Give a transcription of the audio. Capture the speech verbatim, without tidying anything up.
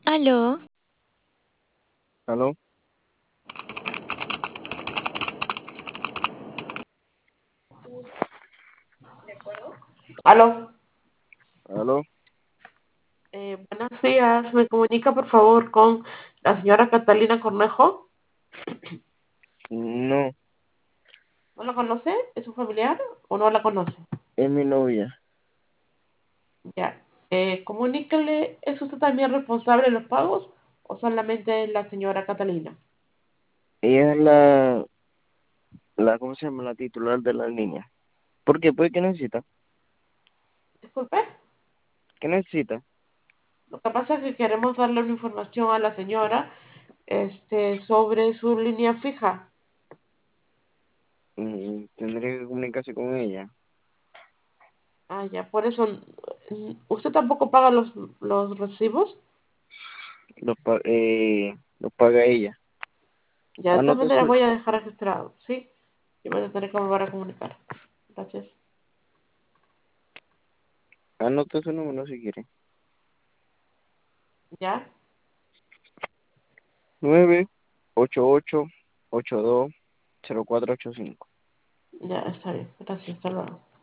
Aló, ¿Aló? Aló, ¿Aló? eh, buenos días. ¿Me comunica por favor con la señora Catalina Cornejo? No, ¿No la conoce? ¿Es su familiar o no la conoce? es mi novia. Ya. Eh, comuníquele, ¿es usted también responsable de los pagos o solamente la señora Catalina? Ella es la, la, ¿cómo se llama? La titular de la línea. ¿Por qué? ¿Pues qué necesita? Disculpe, ¿Qué necesita? lo que pasa es que queremos darle una información a la señora este, sobre su línea fija. Mm, tendría que comunicarse con ella. Ah, ya, por eso, mm, ¿usted tampoco paga los, los recibos? Los, pa- eh, los paga ella. Ya, de todas Anote maneras su, voy a dejar registrado, ¿sí? Y voy a tener que volver a comunicar. Gracias. anote su número si quiere. ¿Ya? Nueve ocho ocho ocho dos cero cuatro ocho cinco. Ya, está bien. Gracias. Hasta luego.